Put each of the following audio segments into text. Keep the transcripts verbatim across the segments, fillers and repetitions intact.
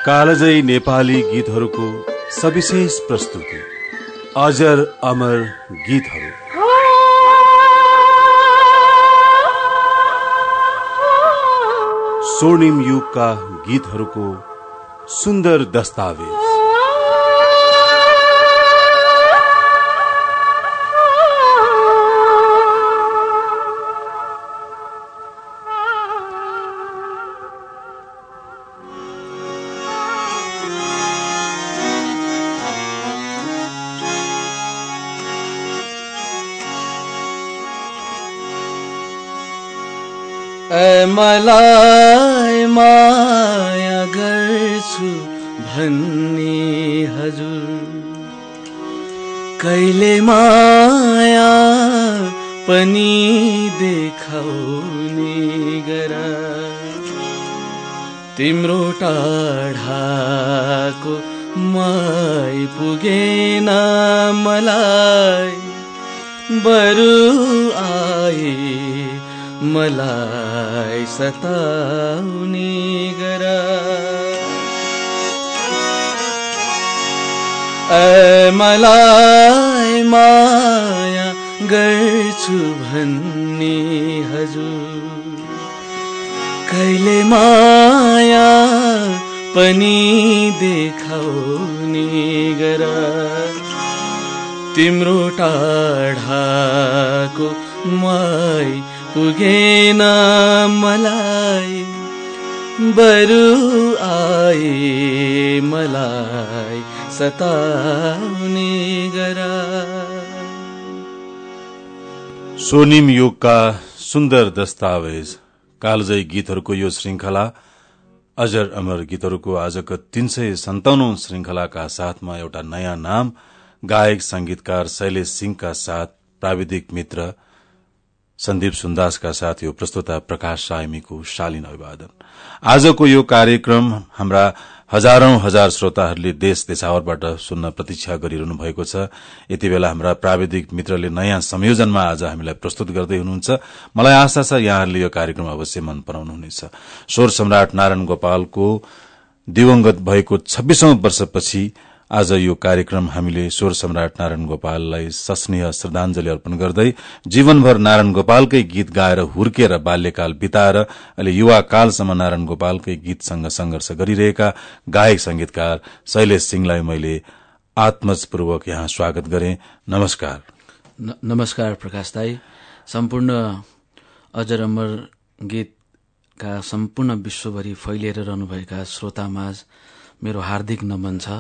कालजयी नेपाली गीतहरूको सविशेष प्रस्तुति अजर अमर गीतहरू। स्वर्णिम युगका गीतहरूको सुन्दर दस्तावेज। मलाई माया गर्छु भन्ने हजुर कहिले माया पनि देखाउने गर तिम्रो टाढाको माई पुगेन मलाई बरु आए मलाई सताउने गर मलाई माया गर्छु भन्ने हजुर कहिले माया पनि देखाउने गर तिम्रो टाढाको माई पुगेन मलाई बरु आए मलाई सताउने गर। स्वर्णिम युगका सुन्दर दस्तावेज कालजयी गीतहरूको यो श्रृंखला अजर अमर गीतहरूको आजको तीन सय सन्ताउन्नौ श्रृंखलाका साथमा एउटा नयाँ नाम गायक संगीतकार शैलेश सिंहका साथ प्राविधिक मित्र सन्दीप सुन्दासका साथ यो प्रस्तुता प्रकाश सायमीको शालीन अभिवादन। आजको यो कार्यक्रम हाम्रा हजारौं हजार श्रोताहरूले देश देशावरबाट सुन्न प्रतीक्षा गरिरहनु भएको छ। यति बेला हाम्रा प्राविधिक मित्रले नयाँ संयोजनमा आज हामीलाई प्रस्तुत गर्दै हुनुहुन्छ। मलाई आशा छ यहाँहरूले यो कार्यक्रम अवश्य मन पराउनुहुनेछ। स्वर सम्राट नारायण गोपालको दिवंगत भएको छब्बीसौं वर्षपछि आज यो कार्यक्रम हामीले स्वर सम्राट नारायण गोपाललाई सस्नेह श्रद्धांजलि अर्पण गर्दै जीवनभर नारायण गोपालकै गीत गाएर हुर्केर बाल्यकाल बिताएर अहिले युवा कालसम्म नारायण गोपालकै गीतसँग संघर्ष गरिरहेका गायक संगीतकार शैलेश सिंहलाई मैले आत्मजपूर्वक यहाँ स्वागत गरे। नमस्कार। न, नमस्कार प्रकाश दाई। सम्पूर्ण अजर अमर गीतका सम्पूर्ण विश्वभरि फैलिएर रहनुभएका श्रोतामाझ मेरो हार्दिक नमन छ।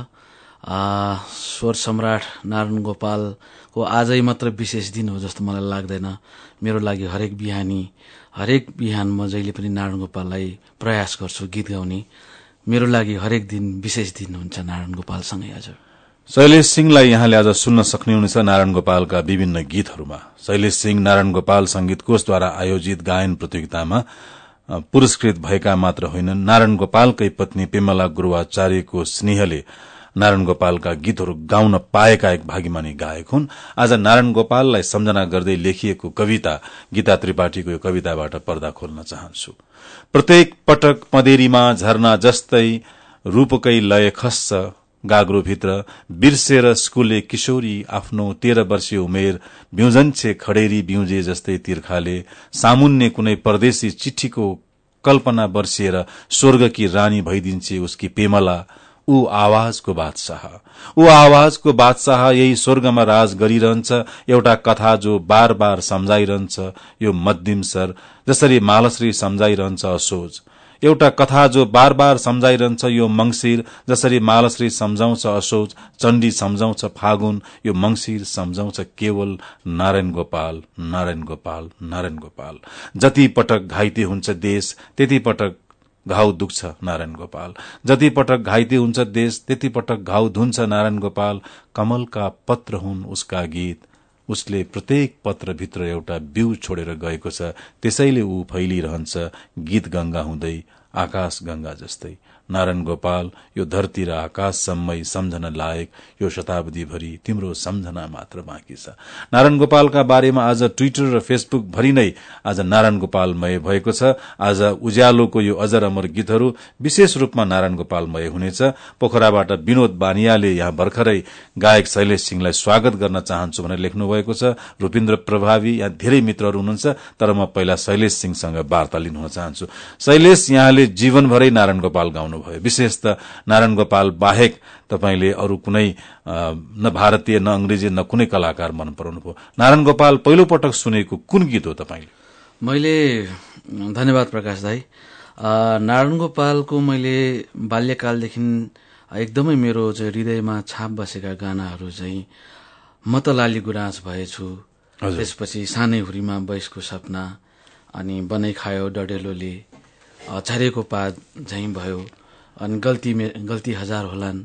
स्वर सम्राट नारायण गोपालको आजै मात्र विशेष दिन हो जस्तो मलाई लाग्दैन। मेरो लागि हरेक बिहानी हरेक बिहान म जहिले पनि नारायण गोपाललाई प्रयास गर्छु गीत गाउने। मेरो लागि हरेक दिन विशेष दिन हुन्छ नारायण गोपालसँगै। हजुर शैलेश सिंहलाई यहाँले आज सुन्न सक्नुहुनेछ नारायण गोपालका विभिन्न गीतहरूमा। शैलेश सिंह नारायण गोपाल संगीत कोषद्वारा आयोजित गायन प्रतियोगितामा पुरस्कृत भएका मात्र होइनन्, नारायण गोपालकै पत्नी पेमला गुरूवाचार्यको स्नेहले नारायण गोपालका गीतहरू गाउन पाएका एक भागीमानी गायक हुन्। आज नारायण गोपाललाई सम्झना गर्दै लेखिएको कविता गीता त्रिपाठीको यो कविताबाट पर्दा खोल्न चाहन्छु। प्रत्येक पटक मदेरीमा झरना जस्तै रूपकै लय खस्छ गाग्रोभित्र बिर्सेर स्कुले किशोरी आफ्नो तेह्र वर्षीय उमेर बिउजन्छे खडेरी बिउजे जस्तै तिर्खाले सामुन्ने कुनै परदेशी चिठीको कल्पना बर्सिएर स्वर्गकी रानी भइदिन्छे उसकी पेमला। ऊ आवाजको बादशाह ऊ आवाजको बादशाह यही स्वर्गमा राज गरिरहन्छ। एउटा कथा जो बार बार सम्झाइरहन्छ यो मध्यम सर जसरी मालश्री सम्झाइरहन्छ असोज। एउटा कथा जो बार बार सम्झाइरहन्छ यो मंगिर जसरी मालश्री सम्झाउँछ असोज। चण्डी सम्झाउँछ फागुन यो मंगिर सम्झाउँछ केवल नारायण गोपाल नारायण गोपाल नारायण गोपाल। जति पटक घाइते हुन्छ देश त्यति पटक घाउ दुख्छ नारायण गोपाल। जति पटक घाइते हुन्छ देश त्यति पटक घाउ धुन्छ नारायण गोपाल। कमलका पत्र हुन् उसका गीत उसले प्रत्येक पत्रभित्र एउटा बिउ छोडेर गएको छ। त्यसैले ऊ फैलिरहन्छ गीत गंगा हुँदै आकाश गंगा जस्तै। नारायण गोपाल, यो धरती र आकाशसम्मै सम्झन लायक यो शताब्दीभरि तिम्रो सम्झना मात्र बाँकी छ। नारायण गोपालका बारेमा आज ट्विटर र फेसबुक भरि नै आज नारायण गोपालमय भएको छ। आज उज्यालोको यो अजर अमर गीतहरू विशेष रूपमा नारायण गोपालमय हुनेछ। पोखराबाट विनोद बानियाले यहाँ भर्खरै गायक शैलेश सिंहलाई स्वागत गर्न चाहन्छु भनेर लेख्नु भएको छ। रूपिन्द्र प्रभावी, यहाँ धेरै मित्रहरू हुनुहुन्छ, तर म पहिला शैलेश सिंहसँग वार्ता लिन हुन चाहन्छु। शैलेश, यहाँले जीवनभरै नारायण गोपाल गाउनुभयो, विशेष त नारायण गोपाल बाहेक तपाईले अरू कुनै न भारतीय न अंग्रेजी न कुनै कलाकार मन पराउनु भयो। नारायण गोपाल पहिलो पटक सुनेको कुन गीत हो तपाईले? मैले धन्यवाद प्रकाश दाई। नारायण गोपालको मैले बाल्यकालदेखि एकदमै मेरो चाहिँ हृदयमा छाप बसेका गानाहरू चाहिँ म त लाली गुराँस भएछु, त्यसपछि सानै हुरीमा बैसको सपना, अनि बनाइ खायो डडेलोले, झरेको पात झैं भयो, अनि गल्ती गल्ती हजार होलान्,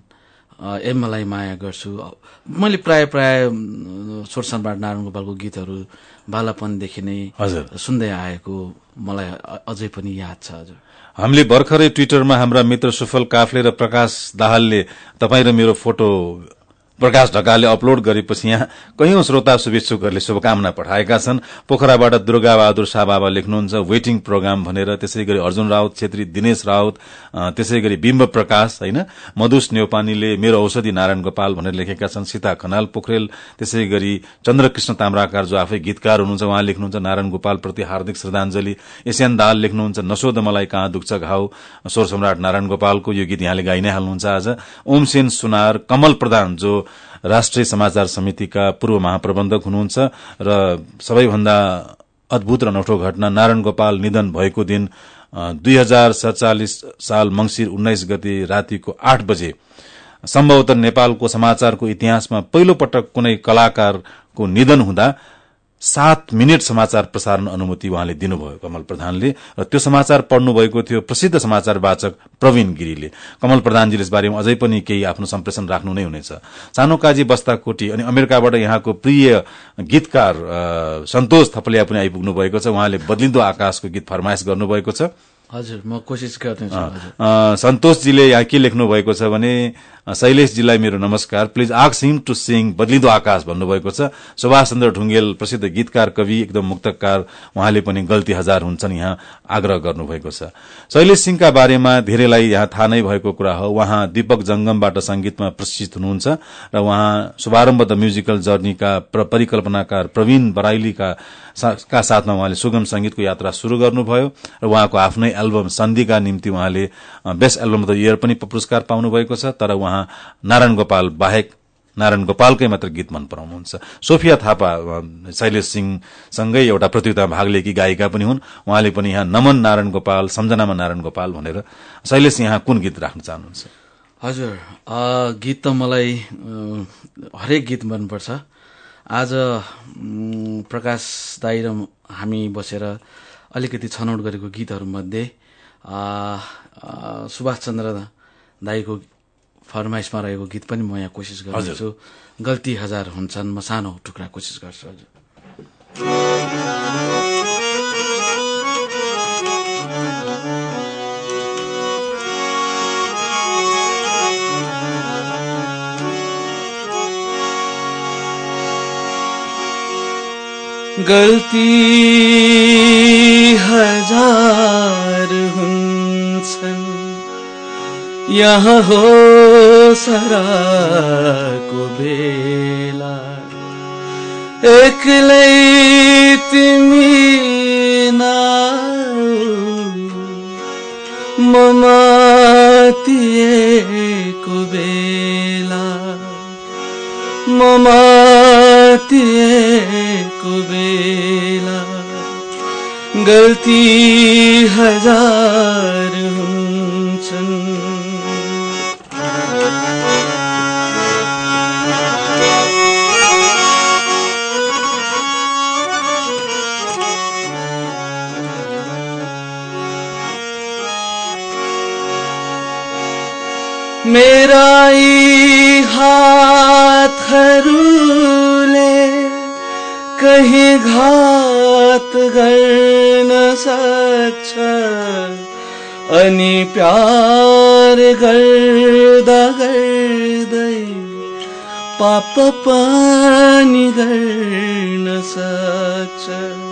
ए मलाई माया गर्छु। मैले प्राय प्राय स्वर सम्राट नारायण गोपालको गीतहरू बालापनदेखि नै सुन्दै आएको मलाई अझै पनि याद छ। हजुर, हामीले भर्खरै ट्विटरमा हाम्रा मित्र सुफल काफ्ले र प्रकाश दाहालले तपाईँ र मेरो फोटो प्रकाश ढकालले अपलोड गरेपछि यहाँ कयौं श्रोता शुभेच्छुकहरूले शुभकामना पठाएका छन्। पोखराबाट दुर्गा बहादुर शाह बाबा लेख्नुहुन्छ वेटिङ प्रोग्राम भनेर, त्यसै गरी अर्जुन राउत छेत्री, दिनेश राउत, त्यसै गरी बिम्ब प्रकाश, हैन, मधुस नेौपानीले मेरो औषधि नारायण गोपाल भनेर लेखेका छन्। सीता खनाल पोखरेल, त्यसै गरी चन्द्रकृष्ण ताम्राकार जो आफै गीतकार हुनुहुन्छ, उहाँ लेख्नुहुन्छ नारायण गोपाल प्रति हार्दिक श्रद्धाञ्जली। एसियन दाहाल लेख्नुहुन्छ नसोध मलाई कहाँ दुख्छ घाउ, स्वर सम्राट नारायण गोपालको यो गीत यहाँले गाइ नै हाल्नुहुन्छ आज। ओमसेन सुनार, कमल प्रधान जो राष्ट्रिय समाचार समितिका पूर्व महाप्रबन्धक हुनुहुन्छ र सबैभन्दा अद्भुत र अनौठो घटना नारायण गोपाल निधन भएको दिन दुई हजार सड़चालिस साल मंगिर उन्नाइस गते रातिको आठ बजे सम्भवतः नेपालको समाचारको इतिहासमा पहिलो पटक कुनै कलाकारको निधन हुँदा सात मिनट समाचार प्रसारण अनुमति उहाँले दिनुभयो कमल प्रधानले, र त्यो समाचार पढ्नु भएको थियो प्रसिद्ध समाचार वाचक प्रवीण गिरीले। कमल प्रधानजीले यस बारेमा अझै पनि केही आफ्नो सम्प्रेषण राख्नु नै हुनेछ। सानो काजी बस्ताकोटी अनि अमेरिकाबाट यहाँको प्रिय गीतकार सन्तोष थपलिया पनि आइपुग्नु भएको छ। उहाँले बदलिँदो आकाशको गीत फरमाइश गर्नुभएको छ। हजुर, म कोशिश गर्नेछु। सन्तोषजीले यहाँ के लेख्नु भएको छ भने शैलेशजीलाई मेरो नमस्कार, please ask him to sing बदलिँदो आकाश भन्नुभएको छ। सुभाष चन्द्र ढुङ्गेल प्रसिद्ध गीतकार, कवि, एकदम मुक्तकार, उहाँले पनि गल्ती हजार हुन्छन् यहाँ आग्रह गर्नुभएको छ। शैलेश सिंहका बारेमा धेरैलाई यहाँ थाहा नै भएको कुरा हो। उहाँ दीपक जंगमबाट संगीतमा प्रशिक्षित हुनुहुन्छ र उहाँ शुभारम्भ द म्युजिकल जर्नीका परिकल्पनाकार प्रवीण बराइलीका का साथमा उहाँले सुगम संगीतको यात्रा शुरू गर्नुभयो र उहाँको आफ्नै एल्बम सन्धिका निम्ति उहाँले best album of the year पनि पुरस्कार पाउनु भएको छ। तर उहाँ नारायण गोपाल बाहेक नारायण गोपालकै मात्र गीत मन पराउनुहुन्छ। सोफिया थापा शैलेश सिंहसँगै एउटा प्रतियोगितामा भाग लिएकी गायिका पनि हुन्। उहाँले पनि यहाँ नमन नारायण गोपाल, सम्झनामा नारायण गोपाल भनेर। शैलेश यहाँ कुन गीत राख्न चाहनुहुन्छ? हजुर, गीत त मलाई हरेक गीत मनपर्छ। आज प्रकाश दाई र हामी बसेर अलिकति छनौट गरेको गीतहरूमध्ये सुभाष चन्द्र दाईको फरमाइशमा रहेको गीत पनि म यहाँ कोसिस गर्छु। गल्ती हजार हुन्छन्, म सानो टुक्रा कोसिस गर्छु। हजुर, गल्ती हजार हुन्छन्, यहाँ हो सराको बेला, एक्लै तिमी नाउ म मातिएको बेला, म मातिएको बेला, गल्ती हजार हुन्छन्। मेरा यी हातहरूले कहीं घात गर्न सक्छ, अनि प्यार गर्दा गर्दै पाप पनि गर्न सक्छ।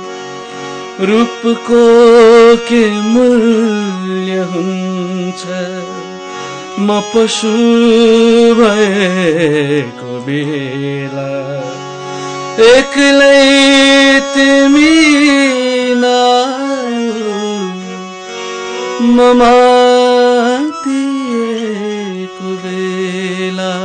रूपको के मूल्य हुन्छ, म पशु भएको बेला एक्लै तिमी म मातिएको बेला।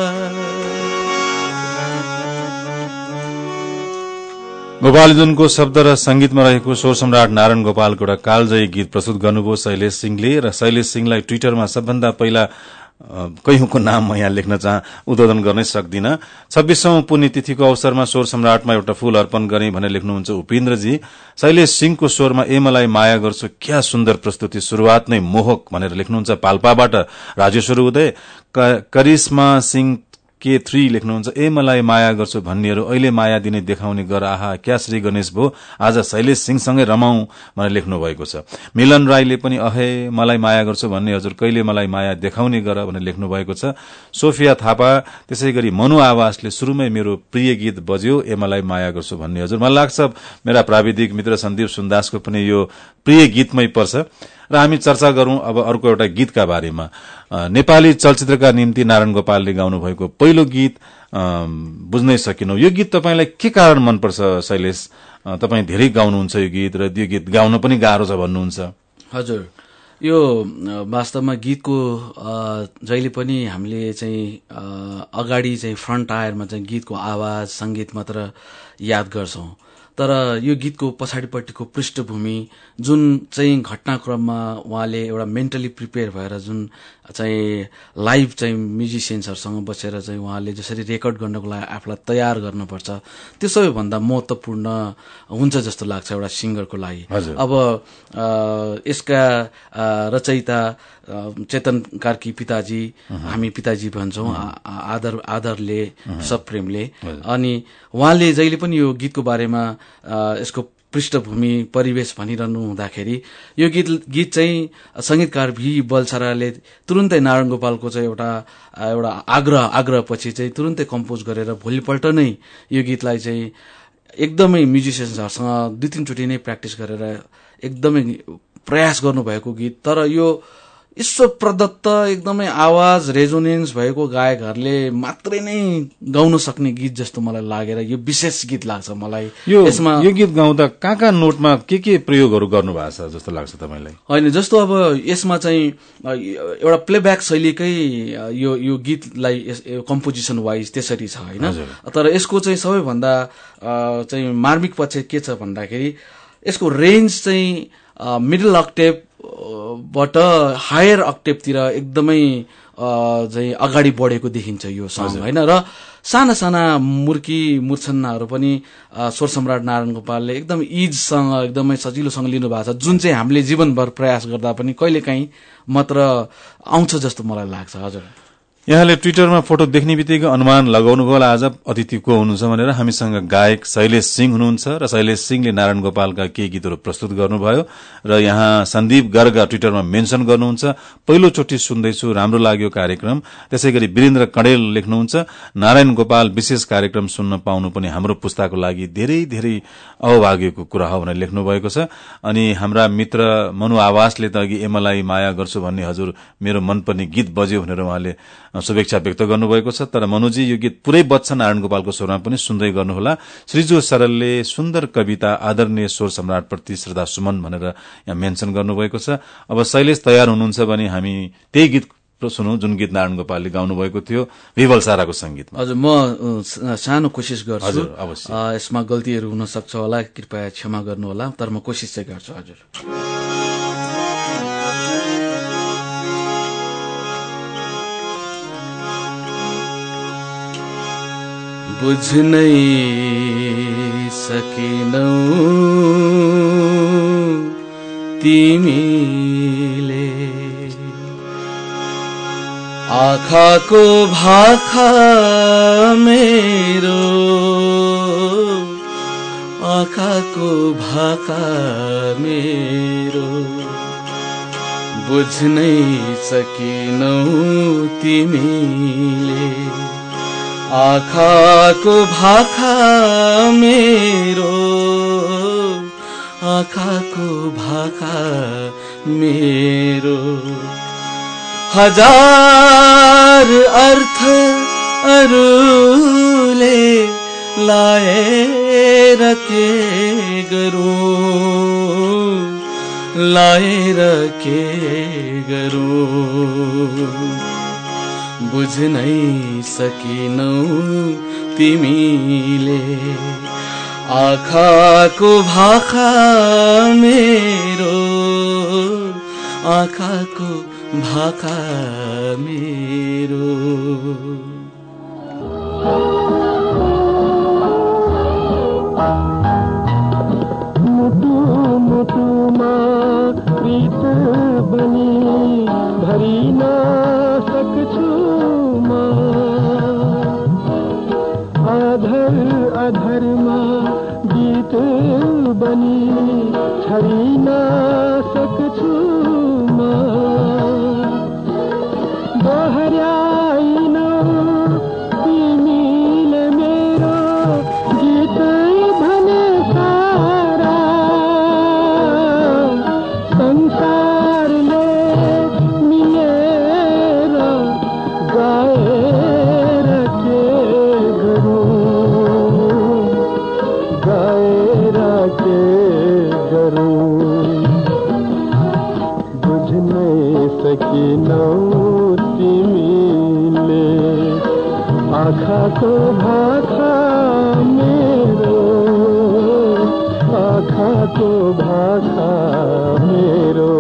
गोपालजुनको शब्द र संगीतमा रहेको स्वर सम्राट नारायण गोपालको एउटा कालजयी गीत प्रस्तुत गर्नुभयो शैलेश सिंहले। र शैलेश सिंहलाई ट्विटरमा सबभन्दा पहिला कैयौंको नाम म यहाँ लेख्न चाह उद्बोधन गर्नै सक्दिन। छब्बीसौं पुण्यतिथिको अवसरमा स्वर सम्राटमा एउटा फूल अर्पण गरेँ भनेर लेख्नुहुन्छ उपेन्द्रजी। शैलेश सिंहको स्वरमा ए मलाई माया गर्छु, क्या सुन्दर प्रस्तुति, शुरूआत नै मोहक भनेर लेख्नुहुन्छ पाल्पाबाट राजेश्वर उदय। करिश्मा सिंह के थ्री लेख्नुहुन्छ ए मलाई माया गर्छु भन्नेहरू अहिले माया दिने देखाउने गर, आहा क्या श्री गणेश भो, आज शैलेश सिंहसँगै रमाउँ भनेर लेख्नु भएको छ। मिलन राईले पनि अहे मलाई माया गर्छु भन्ने हजुर कहिले मलाई माया देखाउने गर भनेर लेख्नु भएको छ। सोफिया थापा त्यसै गरी मनु आवासले शुरूमै मेरो प्रिय गीत बज्यो ए मलाई माया गर्छु भन्ने हजुर। मलाई लाग्छ मेरा प्राविधिक मित्र सन्दीप सुन्दासको पनि यो प्रिय गीतमै पर्छ। र हामी चर्चा गरौं अब अर्को एउटा गीतका बारेमा। नेपाली चलचित्रका निम्ति नारायण गोपालले गाउनु भएको पहिलो गीत बुझ्नै सकिनौ। यो गीत तपाईलाई के कारण मनपर्छ शैलेश? तपाई धेरै गाउनुहुन्छ यो गीत र यो गीत गाउन पनि गाह्रो छ भन्नुहुन्छ। हजुर, यो वास्तवमा गीतको जहिले पनि हामीले चाहिँ अगाडि चाहिँ फ्रन्ट टायरमा चाहिँ गीतको आवाज संगीत मात्र याद गर्छौं, तर यो गीतको पछाडिपट्टिको पृष्ठभूमि जुन चाहिँ घटनाक्रममा उहाँले एउटा मेन्टली प्रिपेयर भएर जुन चाहिँ लाइभ चाहिँ म्युजिसियन्सहरूसँग बसेर चाहिँ उहाँले जसरी रेकर्ड गर्नको लागि आफूलाई तयार गर्नुपर्छ, त्यो सबैभन्दा महत्त्वपूर्ण हुन्छ जस्तो लाग्छ एउटा सिङ्गरको लागि। अब यसका रचयिता चेतन कार्की पिताजी, हामी पिताजी भन्छौं आदर आदरले सब प्रेमले, अनि उहाँले जहिले पनि यो गीतको बारेमा यसको पृष्ठभूमि परिवेश भनिरहनु हुँदाखेरि यो गीत गीत चाहिँ संगीतकार भी बलसाराले तुरुन्तै नारायण गोपालको चाहिँ एउटा एउटा आग्रह आग्रहपछि चाहिँ तुरुन्तै कम्पोज गरेर भोलिपल्ट नै यो गीतलाई चाहिँ एकदमै म्युजिसियन्सहरूसँग दुई तीनचोटि नै प्र्याक्टिस गरेर एकदमै प्रयास गर्नुभएको गीत। तर यो ईश्वर प्रदत्त एकदमै आवाज रेजोनेन्स भएको गायकहरूले मात्रै नै गाउन सक्ने गीत जस्तो मलाई लागेर यो विशेष गीत लाग्छ मलाई। यो यसमा यो गीत गाउँदा कहाँ कहाँ नोटमा के के प्रयोगहरू गर्नु भएको छ जस्तो लाग्छ तपाईलाई? होइन, जस्तो अब यसमा चाहिँ एउटा प्लेब्याक शैलीकै यो यो गीतलाई कम्पोजिसन वाइज त्यसरी छ होइन, तर यसको चाहिँ सबैभन्दा चाहिँ मार्मिक पक्ष के छ भन्दाखेरि यसको रेन्ज चाहिँ मिडल अक्टेभ बाट हायर अक्टेभतिर एकदमै चाहिँ अगाडि बढेको देखिन्छ यो सङ होइन। र साना साना मुर्की मूर्छन्नाहरू पनि स्वर सम्राट नारायण गोपालले एकदम इजसँग एकदमै सजिलोसँग लिनु भएको छ, जुन चाहिँ हामीले जीवनभर प्रयास गर्दा पनि कहिलेकाहीँ मात्र आउँछ जस्तो मलाई लाग्छ। हजुर, यहाँले ट्विटरमा फोटो देख्ने बित्तिकै अनुमान लगाउनुभयो होला आज अतिथि को हुनुहुन्छ भनेर। हामीसँग गायक शैलेश सिंह हुनुहुन्छ र शैलेश सिंहले नारायण गोपालका केही गीतहरू प्रस्तुत गर्नुभयो र यहाँ सन्दीप गर्ग ट्विटरमा मेन्सन गर्नुहुन्छ पहिलो चोटि सुन्दैछु, राम्रो लाग्यो कार्यक्रम। त्यसै गरी वीरेन्द्र कणेल लेख्नुहुन्छ नारायण गोपाल विशेष कार्यक्रम सुन्न पाउनु पनि हाम्रो पुस्ताको लागि धेरै धेरै अभाग्यको कुरा हो भनेर लेख्नु भएको छ। अनि हाम्रा मित्र मनु आवासले त अघि एमलाई माया गर्छु भन्ने हजुर मेरो मनपर्ने गीत बज्यो भनेर उहाँले शुभेच्छा व्यक्त गर्नुभएको छ। तर मनुजी यो गीत पुरै बच्छ नारायण गोपालको स्वरमा पनि सुन्दै गर्नुहोला। श्रीजु सरलले सुन्दर कविता आदरणीय स्वर सम्राट प्रति श्रद्धा सुमन भनेर यहाँ मेन्सन गर्नुभएको छ। अब शैलेश तयार हुनुहुन्छ भने हामी त्यही गीत सुनौ जुन गीत नारायण गोपालले गाउनु भएको थियो विवल साराको संगीतमा। हजुर, म सानो कोसिस गर्छु। हजुर, अवश्य यसमा गल्तीहरू हुन सक्छ होला, कृपया क्षमा गर्नुहोला, तर म कोसिस चाहिँ गर्छु। हजुर, बुझ्नै सकेनौ तिमीले आँखाको भाखा मेरो, आँखाको भाखा मेरो बुझ्नै सकिनौ तिमीले। आँखाको भाखा मेरो, आँखाको भाखा मेरो, हजार अर्थ अरूले लाएर के गरूं, लाएर के गरूं। बुझ्नै सकिनौ तिमीले। आँखाको भाखा मेरो, आँखाको भाखा मेरो। मुटु मुटुमा प्रीत बनी भरि न सक्छु म। अधर अधरमा गीत बनी छरि न सक्छु म। दोहर्याइन तिमीले मेरो गीत भने सारा संसारले मिलेर गाएर के गरूं, गाएर के गरूं। बुझ्नै सकिनौ तिमीले। आँखाको भाखा मेरो, आँखाको भाखा मेरो।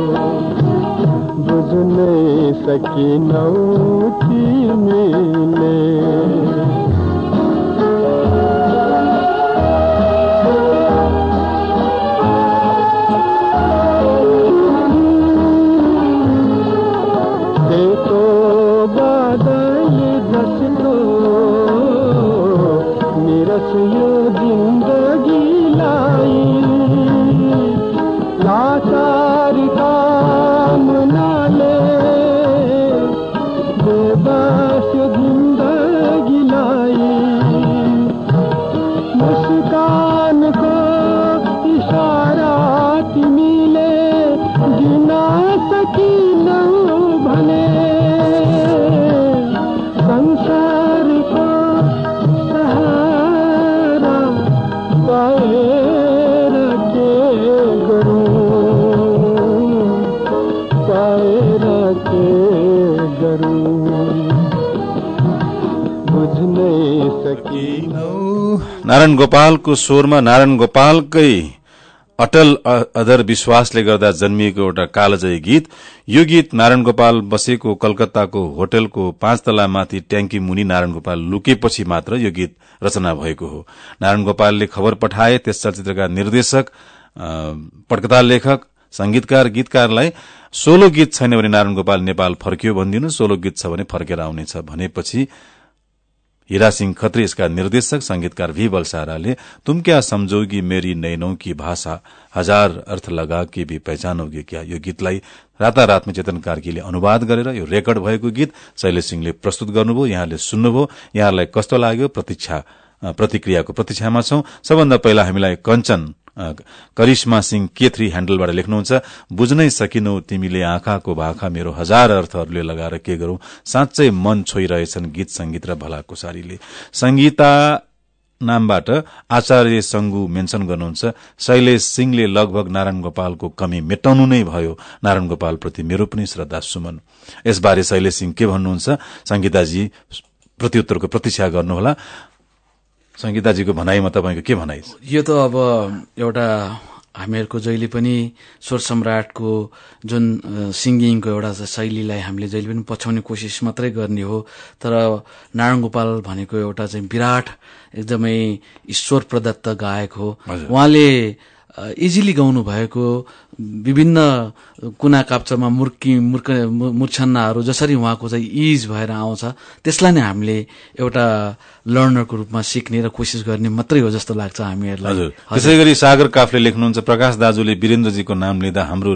बुझ्नै सकिनौ तिमीले। यो जिन्दगीलाई लाचार कामनाले बेबस जिन्दगीलाई मुस्कानको इशारा तिमीले दिन सकिनौ भने। संसारको पाएर के गरूं, पाएर के गरूं। बुझ्नै सकिनौ। नारायण गोपालको स्वरमा नारायण गोपालकै अटल अधर विश्वासले गर्दा जन्मिएको एउटा कालजयी गीत। यो गीत नारायण गोपाल बसेको कलकत्ताको होटलको पाँच तलामाथि ट्याङ्की मुनि नारायण गोपाल लुकेपछि मात्र यो गीत रचना भएको हो। नारायण गोपालले खबर पठाए त्यस चलचित्रका निर्देशक, पटकथा लेखक, संगीतकार, गीतकारलाई सोलो गीत छैन भने नारायण गोपाल नेपाल फर्कियो भनिदिनु, सोलो गीत छ भने फर्केर आउनेछ भनेपछि हीरा सिंह खत्री इसका निर्देशक संगीतकार भी बलसाराले तुम क्या समझोगी मेरी नैनों की भाषा, हजार अर्थ लगा के भी पहचानोगे क्या, यो गीतलाई रातारातमा चेतन कार्कीले अनुवाद गरेर यो रेकर्ड भएको गीत शैलेश सिंहले प्रस्तुत गर्नुभयो। यहाँले सुन्नुभयो, यहाँलाई कस्तो लाग्यो प्रतीक्षा प्रतिक्रियाको प्रतीक्षामा छौं। सबभन्दा पहिला हामीलाई कञ्चन करिश्मा सिंह केथ्री ह्याण्डलबाट लेख्नुहुन्छ, बुझ्नै सकिनौ तिमीले आँखाको भाखा मेरो, हजार अर्थहरूले लगाएर के गरौं, साँच्चै मन छोइरहेछन् गीत संगीत र भलाकुसारीले। संगीता नामबाट आचार्य संगु मेन्सन गर्नुहुन्छ, शैलेश सिंहले लगभग नारायण गोपालको कमी मेटाउनु नै भयो, नारायण गोपाल प्रति मेरो पनि श्रद्धा सुमन। यसबारे शैलेश सिंह के भन्नुहुन्छ, संगीताजी प्रत्युत्तरको प्रतीक्षा गर्नुहोला। संगीताजीको भनाईमा तपाईको के भनाई? यो त अब एउटा हामीहरूको जहिले पनि स्वर सम्राटको जुन सिंगिङको एउटा शैलीलाई हामीले जहिले पनि पछ्याउने कोसिस मात्रै गर्ने हो। तर नारायण गोपाल भनेको एउटा चाहिँ विराट एकदमै ईश्वर प्रदत्त गायक हो। उहाँले इजिली गाउनु भएको विभिन्न कुना काप्चामा मुर्की मूर्ख मूर्छन्नाहरू जसरी उहाँको चाहिँ इज भएर आउँछ, त्यसलाई नै हामीले एउटा लर्नरको रूपमा सिक्ने र कोसिस गर्ने मात्रै हो जस्तो लाग्छ हामीहरूलाई। हजुर, त्यसै गरी सागर काफले लेख्नुहुन्छ, प्रकाश दाजुले वीरेन्द्रजीको नाम लिँदा हाम्रो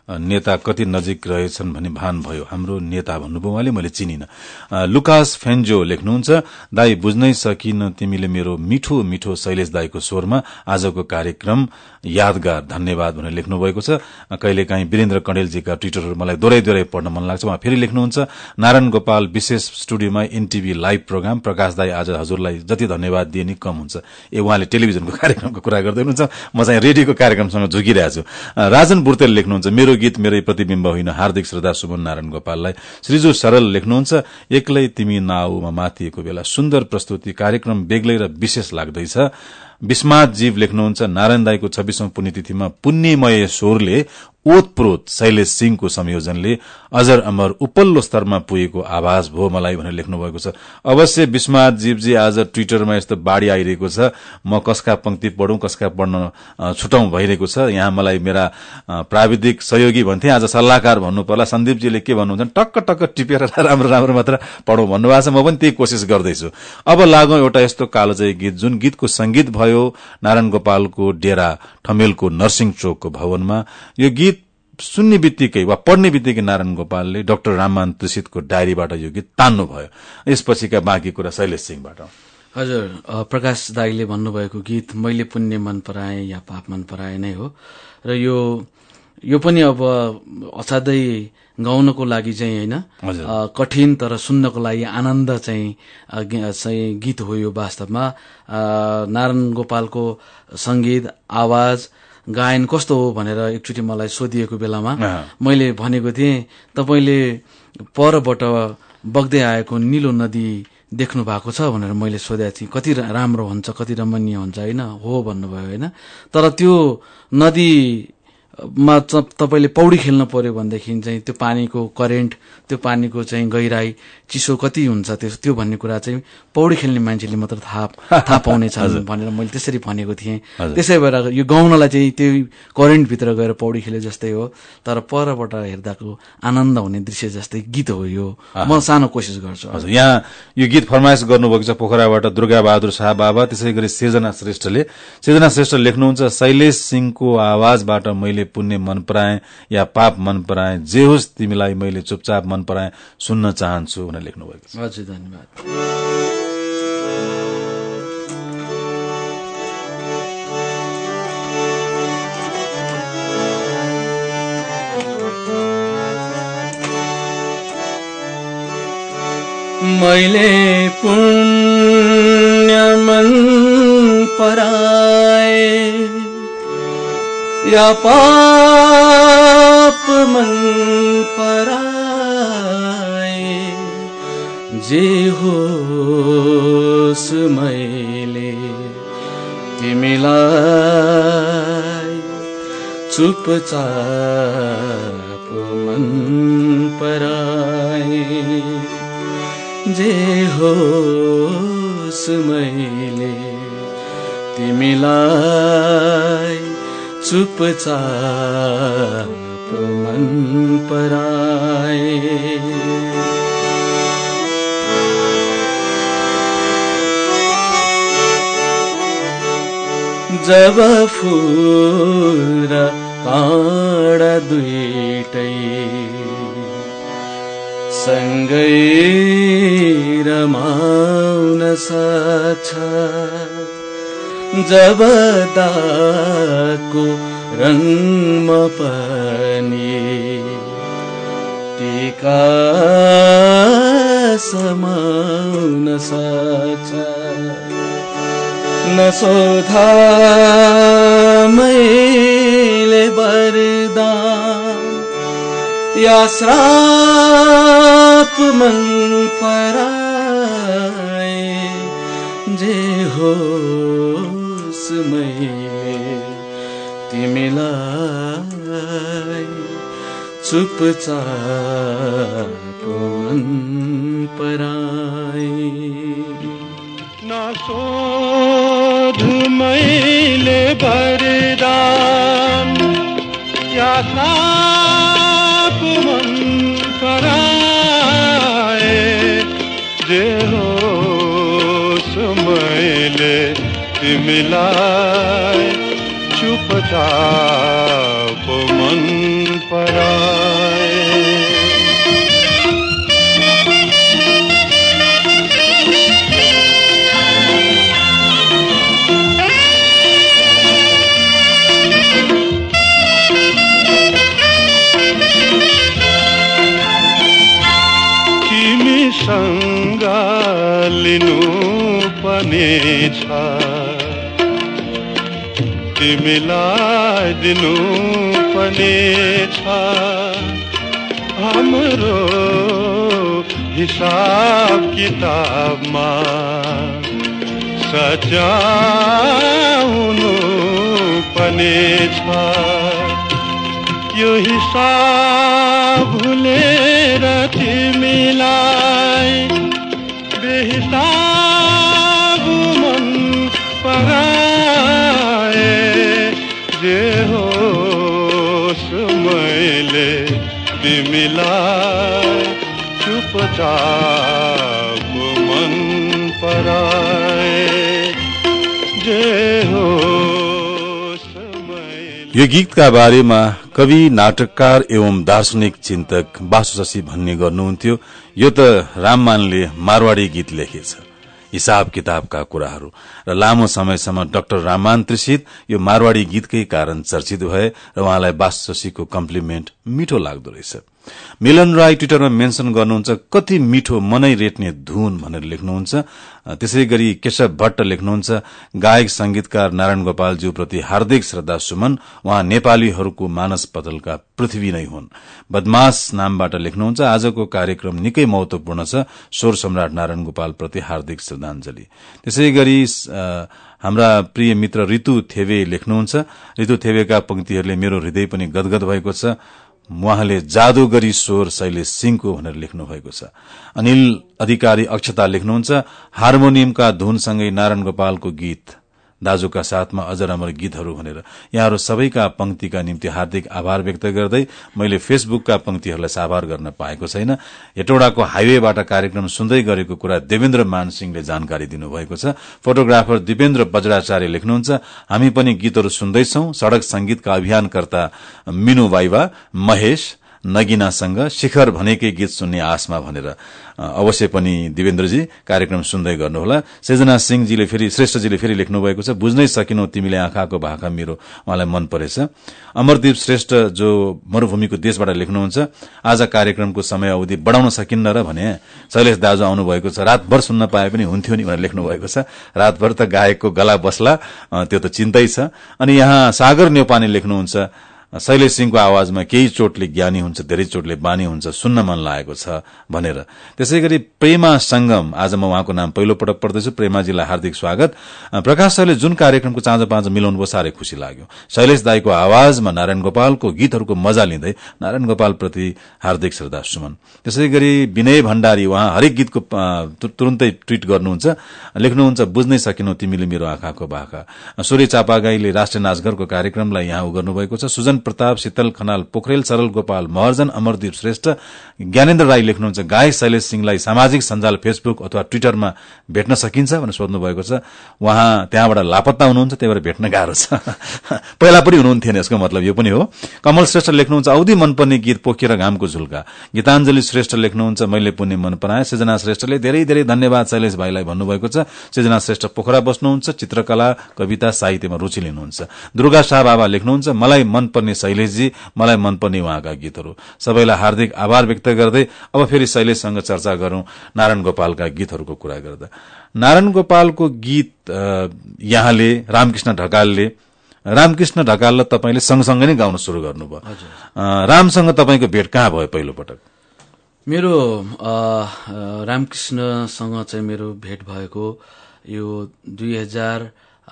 नेता कति नजिक रहेछन् भन्ने भान भयो। हाम्रो नेता भन्नुभयो उहाँले, मैले चिनिन। लुकास फेन्जो लेख्नुहुन्छ, दाई बुझ्नै सकिन तिमीले मेरो मिठो मिठो शैलेश दाईको स्वरमा आजको कार्यक्रम यादगार, धन्यवाद भनेर लेख्नु भएको छ। कहिलेकाहीँ वीरेन्द्र कणेलजीका ट्विटरहरू मलाई दोहोऱ्याइ दोहोऱ्याइ पढ्न मन लाग्छ। उहाँ फेरि लेख्नुहुन्छ, नारायण गोपाल विशेष स्टुडियोमा एनटीभी लाइभ प्रोग्राम, प्रकाश दाई आज हजुरलाई जति धन्यवाद दिए नि कम हुन्छ। ए उहाँले टेलिभिजनको कार्यक्रमको कुरा गर्दै हुनुहुन्छ, म चाहिँ रेडियोको कार्यक्रमसँग झुकिरहेको छु। राजन बुर्तेल लेख्नुहुन्छ, मेरो गीत मेरै प्रतिबिम्ब होइन, हार्दिक श्रद्धा सुमन नारायण गोपाललाई। श्रीजु सरल लेख्नुहुन्छ, एक्लै तिमी नआउमा माथिएको बेला सुन्दर प्रस्तुति, कार्यक्रम बेग्लै र विशेष लाग्दैछ। विस्मात जीव लेख्नुहुन्छ, नारायण दाईको छब्बीसौं पुण्यतिथिमा पुण्यमय स्वरले ओतप्रोत शैलेश सिंहको संयोजनले अजर अमर उपल्लो स्तरमा पुगेको आवाज भयो मलाई भनेर लेख्नु भएको छ। अवश्य विस्मात जीवजी आज ट्विटरमा यस्तो बाढ़ी आइरहेको छ, म कसका पंक्ति पढौं कसका पढ्न छुटाउँ भइरहेको छ। यहाँ मलाई मेरा प्राविधिक सहयोगी भन्थे, आज सल्लाहकार भन्नु पर्ला, सन्दीपजीले के भन्नुहुन्छ, टक्क टक्क टिपेर राम्रो राम्रो मात्र पढौं भन्नुभएको छ। म पनि त्यही कोशिश गर्दैछु। अब लागौं एउटा यस्तो कालोजयी गीत जुन गीतको संगीत भयो नारायण गोपालको डेरा ठमेलको नरसिंह चोकको भवनमा। यो गीत सुन्ने बित्तिकै वा पढ्ने बित्तिकै नारायण गोपालले डाक्टर राममान तुसितको डायरीबाट यो गीत तान्नु भयो। यसपछिका बाँकी कुरा शैलेश सिंहबाट। हजुर, प्रकाश दाईले भन्नुभएको गीत मैले पुण्य मन पराए या पाप मन पराए नै हो। र यो यो पनि अब असाध्यै गाउनको लागि चाहिँ होइन, कठिन तर सुन्नको लागि आनन्द चाहिँ गीत हो यो। वास्तवमा नारायण गोपालको संगीत, आवाज, गायन कस्तो हो भनेर एकचोटि मलाई सोधिएको बेलामा मैले भनेको थिएँ, तपाईँले परबाट बग्दै आएको निलो नदी देख्नु भएको छ भनेर मैले सोधेको थिएँ। कति राम्रो हुन्छ, कति रमणीय हुन्छ होइन, हो भन्नुभयो होइन। तर त्यो नदीमा तपाईँले पौडी खेल्न पर्यो भनेदेखि चाहिँ त्यो पानीको करेन्ट, त्यो पानीको चाहिँ गहिराई, चिसो कति हुन्छ त्यो त्यो भन्ने कुरा चाहिँ पौडी खेल्ने मान्छेले मात्र थाहा थाहा पाउनेछ भनेर मैले त्यसरी भनेको थिएँ। त्यसै भएर यो गाउनलाई चाहिँ त्यो करेन्टभित्र गएर पौडी खेले जस्तै हो, तर परबाट हेर्दाको आनन्द हुने दृश्य जस्तै गीत हो यो। म सानो कोसिस गर्छु। हजुर, यहाँ यो गीत फरमाइस गर्नुभएको छ पोखराबाट दुर्गा बहादुर शाह बाबा। त्यसै गरी सृजना श्रेष्ठले सृजना श्रेष्ठ लेख्नुहुन्छ, शैलेश सिंहको आवाजबाट मैले पुण्य मन पराए या पाप मन पराए, जे होस् तिमीलाई मैले चुपचाप मन पराए, सुन्न चाहन्छु भनेर लेख्नु भएको छ। हजुर, धन्यवाद। मैले पुण्य मन पराए या पाप मन पराए, जे होस् मैले तिमीलाई चुपचाप मन पराए, जे होस् मैले तिमीलाई चुपचाप मन पराए। जब फूल र काँडा दुईटै सँगै रमाउन सक्छ, जब दागको रङमा पनि टीका समाउन सक्छ। नसोधा मैले वरदान या श्राप मन पराए, जे होस् मैले तिमीलाई चुपचाप मन पराए। नसोध मैले वरदान या श्राप मन पराए, जे होस् मैले तिमीलाई चुपचाप मन पराए। तिमीसँग लिनु पर्ने छ, तिमीलाई दिनु पर्ने छ, हाम्रो हिसाब किताबमा सच्याउनु पर्ने छ। यो हिसाब भुलेर तिमीलाई बेहिसाब मन पराए। जे होस् मैले तिमीलाई चुपचाप मन पराए। जे होस् यो गीतका बारेमा कवि, नाटककार एवं दार्शनिक चिन्तक बासु शशी भन्ने गर्नुहुन्थ्यो, यो त राममानले मारवाडी गीत लेखेछ, हिसाब किताबका कुराहरू। र लामो समयसम्म डाक्टर राममान त्रिषित यो मारवाडी गीतकै कारण चर्चित भए र उहाँलाई बासु शशीको कम्प्लिमेन्ट मिठो लाग्दो रहेछ। मिलन राई ट्विटरमा मेन्सन गर्नुहुन्छ, कति मिठो मनै रेट्ने धुन भनेर लेख्नुहुन्छ। त्यसै गरी केशव भट्ट लेख्नुहुन्छ, गायक संगीतकार नारायण गोपालज्यू प्रति हार्दिक श्रद्धा सुमन, उहाँ नेपालीहरूको मानस पटलका पृथ्वी नै हुन्। बदमास नामबाट लेख्नुहुन्छ, आजको कार्यक्रम निकै महत्वपूर्ण छ, स्वर सम्राट नारायण गोपाल प्रति हार्दिक श्रद्धाञ्जली। त्यसै गरी हाम्रा प्रिय मित्र ऋतु थेवे लेख्नुहुन्छ, ऋतु थेवेका पंक्तिहरूले मेरो हृदय पनि गदगद भएको छ, उहाँले जादुगरी स्वर शैलेश सिंहको भनेर लेख्नु भएको छ। अनिल अधिकारी अक्षता लेख्नुहुन्छ, हार्मोनियमका धुनसँगै नारायण गोपालको गीत दाजुका साथमा अजर अमर गीतहरू भनेर यहाँहरू सबैका पंक्तिका निम्ति हार्दिक आभार व्यक्त गर्दै मैले फेसबुकका पंक्तिहरूलाई साभार गर्न पाएको छैन। हेटौडाको हाइवेबाट कार्यक्रम सुन्दै गरेको कुरा देवेन्द्र मानसिंहले जानकारी दिनुभएको छ। फोटोग्राफर दिपेन्द्र बज्राचार्य लेख्नुहुन्छ, हामी पनि गीतहरू सुन्दैछौं, सड़क संगीतका अभियानकर्ता मिनु वाइवा, महेश नगिनासँग शिखर भनेकै गीत सुन्ने आशमा भनेर अवश्य पनि दिवेन्द्रजी कार्यक्रम सुन्दै गर्नुहोला। सृजना सिंहजीले फेरि श्रेष्ठजीले फेरि लेख्नु भएको छ, बुझ्नै सकिनौ तिमीले आँखाको भाका मेरो, उहाँलाई मन परेछ। अमरदीप श्रेष्ठ जो मरूभूमिको देशबाट लेख्नुहुन्छ, आज कार्यक्रमको समय अवधि बढ़ाउन सकिन्न र भने शैलेश दाजु आउनु भएको छ, रातभर सुन्न पाए पनि हुन्थ्यो नि भनेर लेख्नु भएको छ। रातभर त गायकको गला बस्ला त्यो त चिन्तै छ। अनि यहाँ सागर न्यौपाने लेख्नुहुन्छ, शैलेश सिंहको आवाजमा केही चोटले ज्ञानी हुन्छ, धेरै चोटले बानी हुन्छ, सुन्न मन लागेको छ भनेर। त्यसै गरी प्रेमा संगम, आज म उहाँको नाम पहिलो पटक पढ्दैछु, प्रेमाजीलाई हार्दिक स्वागत। प्रकाश सरले जुन कार्यक्रमको चाँजो पाँचो मिलाउनु भयो साह्रै खुशी लाग्यो। शैलेश दाईको आवाजमा नारायण गोपालको गीतहरूको मजा लिँदै नारायण गोपाल प्रति हार्दिक श्रद्धा सुमन। त्यसै गरी विनय भण्डारी, उहाँ हरेक गीतको तुरन्तै ट्वीट गर्नुहुन्छ, लेख्नुहुन्छ, बुझ्नै सकिनौ तिमीले मेरो आँखाको भाका। सूर्य चापागाईले राष्ट्रिय नाचघरको कार्यक्रमलाई यहाँ उ गर्नुभएको छ। सुजन प्रताप, शीतल खनाल पोखरेल, सरल गोपाल महर्जन, अमरदीप श्रेष्ठ, ज्ञानेन्द्र राई लेख्नुहुन्छ, गायक शैलेश सिंहलाई सामाजिक सञ्जाल फेसबुक अथवा ट्विटरमा भेट्न सकिन्छ भनेर सोध्नु भएको छ। उहाँ त्यहाँबाट लापत्ता हुनुहुन्छ, त्यही भएर भेट्न गाह्रो छ। पहिला पनि हुनुहुन्थेन, यसको मतलब यो पनि हो। कमल श्रेष्ठ लेख्नुहुन्छ, औधी मनपर्ने गीत पोखिएर घामको झुल्का। गीताञ्जली श्रेष्ठ लेख्नुहुन्छ, मैले पनि मन पराए। सृजना श्रेष्ठले धेरै धेरै धन्यवाद शैलेश भाइलाई भन्नुभएको छ। सृजना श्रेष्ठ पोखरा बस्नुहुन्छ, चित्रकला, कविता, साहित्यमा रुचि लिनुहुन्छ। दुर्गा शाह बाबा लेख्नुहुन्छ, मलाई मनपर्ने शैलेशजी, मलाई मनपर्ने उहाँका गीतहरू। सबैलाई हार्दिक आभार व्यक्त गर्दै अब फेरि शैलेशसँग चर्चा गरौं नारायण गोपालका गीतहरूको कुरा गर्दा। नारायण गोपालको गीत यहाँले रामकृष्ण ढकालले रामकृष्ण ढकाललाई तपाईले सँगसँगै नै गाउन शुरू गर्नुभयो। रामसँग तपाईको भेट कहाँ भयो पहिलो पटक? मेरो रामकृष्णसँग चाहिँ मेरो भेट भएको यो दुई हजार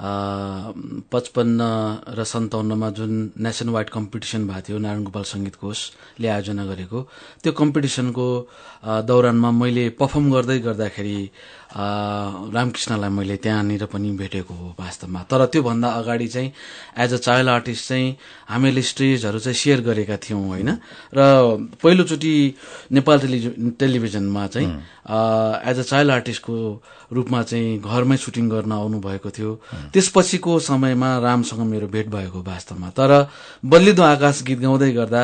पचपन्न र सन्ताउन्नमा जुन नेसन वाइड कम्पिटिसन भएको थियो, नारायण गोपाल संगीत कोषले आयोजना गरेको त्यो कम्पिटिसनको दौरानमा मैले पर्फर्म गर्दै गर्दाखेरि रामकृष्णलाई मैले त्यहाँनिर पनि भेटेको हो वास्तवमा। तर त्योभन्दा अगाडि चाहिँ एज अ चाइल्ड आर्टिस्ट चाहिँ हामीले स्टेजहरू चाहिँ सेयर गरेका थियौँ होइन। र पहिलोचोटि नेपाल टेलिभिजनमा चाहिँ एज अ चाइल्ड आर्टिस्टको रूपमा चाहिँ घरमै सुटिङ गर्न आउनु भएको थियो। त्यसपछिको समयमा रामसँग मेरो भेट भएको वास्तवमा। तर बल्लिदो आकाश गीत गाउँदै गर्दा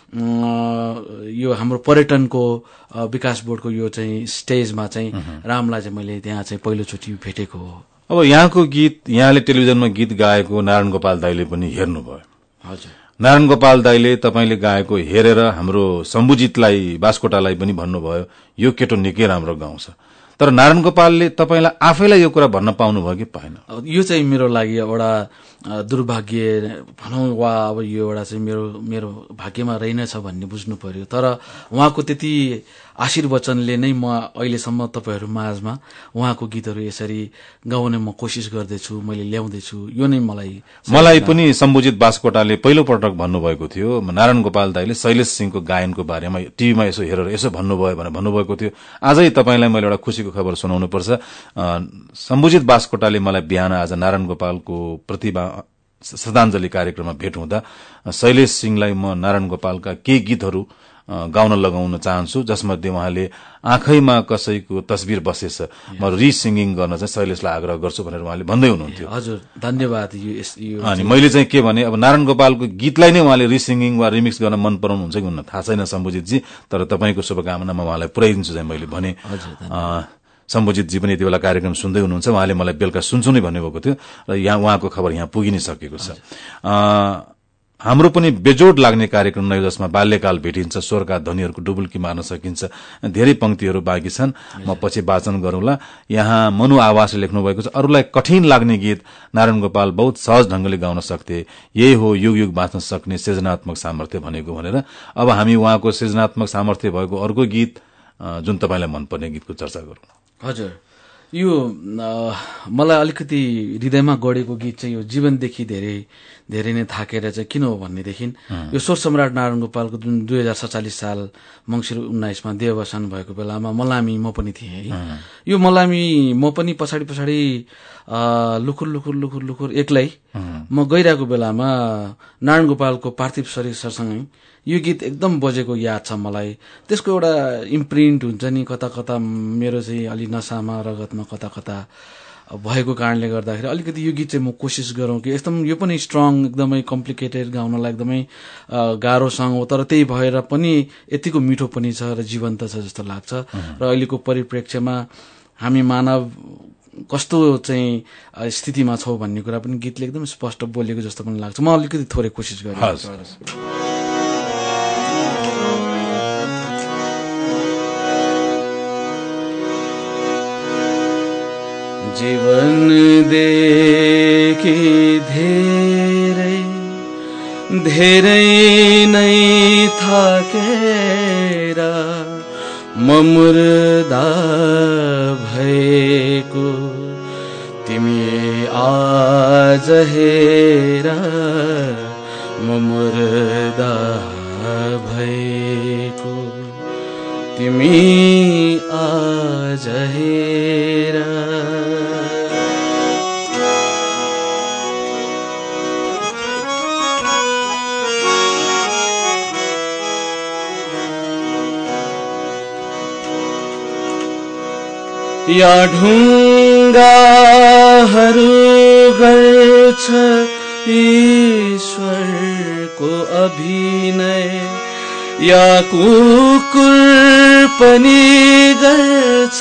यो हाम्रो पर्यटनको विकास बोर्डको यो चाहिँ स्टेजमा चाहिँ रामलाई चाहिँ मैले त्यहाँ चाहिँ पहिलोचोटि भेटेको हो। अब यहाँको गीत यहाँले टेलिभिजनमा गीत गाएको नारायण गोपाल दाइले पनि हेर्नुभयो। हजुर, नारायण गोपाल दाइले तपाईले गाएको हेरेर हाम्रो शम्भुजितलाई बास्कोटालाई पनि भन्नुभयो यो केटो निकै राम्रो गाउँछ। तर नारायण गोपालले तपाईलाई आफैलाई यो कुरा भन्न पाउनुभयो कि पाएन? यो चाहिँ मेरो लागि एउटा दुर्भाग्य भनौँ वा अब यो एउटा चाहिँ मेरो मेरो भाग्यमा रहेनछ भन्ने बुझ्नु पर्यो। तर उहाँको त्यति आशीर्वचनले नै म अहिलेसम्म तपाईहरू माझमा उहाँको गीतहरू यसरी गाउने म कोसिस गर्दैछु, मैले ल्याउँदैछु। यो नै मलाई मलाई पनि शम्भुजित बास्कोटाले पहिलो पटक भन्नुभएको थियो नारायण गोपाल दाइले शैलेश सिंहको गायनको बारेमा टिभीमा यसो हेरेर यसो भन्नुभयो भनेर भन्नुभएको थियो। आजै तपाईलाई मैले एउटा खुशीको खबर सुनाउनु पर्छ। शम्भुजित बास्कोटाले मलाई बिहान आज नारायण गोपालको प्रतिभा श्रद्धाञ्जली कार्यक्रममा भेट हुँदा शैलेश सिंहलाई म नारायण गोपालका केही गीतहरू गाउन लगाउन चाहन्छु जसमध्ये उहाँले आँखैमा कसैको तस्बिर बसेछ म रि सिंगिङ गर्न चाहिँ शैलेशलाई आग्रह गर्छु भनेर उहाँले भन्दै हुनुहुन्थ्यो। हजुर, धन्यवाद। अनि मैले चाहिँ के भने अब नारायण गोपालको गीतलाई नै उहाँले रि सिंगिङ वा रिमिक्स गर्न मन पराउनुहुन्छ कि हुन्न थाहा छैन शम्भुजितजी, तर तपाईँको शुभकामनामा उहाँलाई पुर्याइदिन्छु चाहिँ मैले भने। शम्भुजितजी पनि यति बेला कार्यक्रम सुन्दै हुनुहुन्छ, उहाँले मलाई बेलुका सुन्छु नै भन्नुभएको थियो र यहाँ उहाँको खबर यहाँ पुगि नै सकेको छ। हाम्रो पनि बेजोड लाग्ने कार्यक्रम नै जसमा बाल्यकाल भेटिन्छ, स्वरका ध्वनिहरूको डुबुल्की मार्न सकिन्छ। धेरै पंक्तिहरू बाँकी छन्, म पछि वाचन गरौँला। यहाँ मनु आवासले लेख्नु भएको छ अरूलाई कठिन लाग्ने गीत नारायण गोपाल बहुत सहज ढंगले गाउन सक्थे, यही हो युग युग बाँच्न सक्ने सृजनात्मक सामर्थ्य भनेको भनेर। अब हामी उहाँको सृजनात्मक सामर्थ्य भएको अर्को गीत जुन तपाईलाई मनपर्ने गीतको चर्चा गरौँ। हजुर, यो मलाई अलिकति हृदयमा गढेको गीत चाहिँ यो जीवनदेखि धेरै धेरै नै थाकेर चाहिँ किन हो भन्नेदेखि यो स्वर सम्राट नारायण गोपालको जुन दुई हजार सत्तालिस साल मंसिर उन्नाइसमा देहावसान भएको बेलामा मलामी म पनि थिएँ है। यो मलामी म पनि पछाडि पछाडि लुखुर लुखुर लुखुर लुखुर एक्लै म गइरहेको बेलामा नारायण गोपालको पार्थिव शरीर सरसँगै यो गीत एकदम बजेको याद छ मलाई। त्यसको एउटा इम्प्रिन्ट हुन्छ नि कता कता मेरो चाहिँ अलि नसामा रगतमा कता कता भएको कारणले गर्दाखेरि अलिकति यो गीत चाहिँ म कोसिस गरौँ कि एकदम यो पनि स्ट्रङ एकदमै कम्प्लिकेटेड गाउनलाई एकदमै गाह्रो सङ्ग हो, तर त्यही भएर पनि यतिको मिठो पनि छ र जीवन्त छ जस्तो लाग्छ। र अहिलेको परिप्रेक्ष्यमा हामी मानव कस्तो चाहिँ स्थितिमा छौँ भन्ने कुरा पनि गीतले एकदम स्पष्ट बोलेको जस्तो पनि लाग्छ। म अलिकति थोरै कोसिस गरेँ। जीवन देखि धेरै धेरै नै थाकेर म मुर्दा भएको तिमी आज हेर म मुर्दा भएको तिमी आज हेर। या ढुङ्गाहरू गर्छ ईश्वरको अभिनय, या कुकुर पनि गर्छ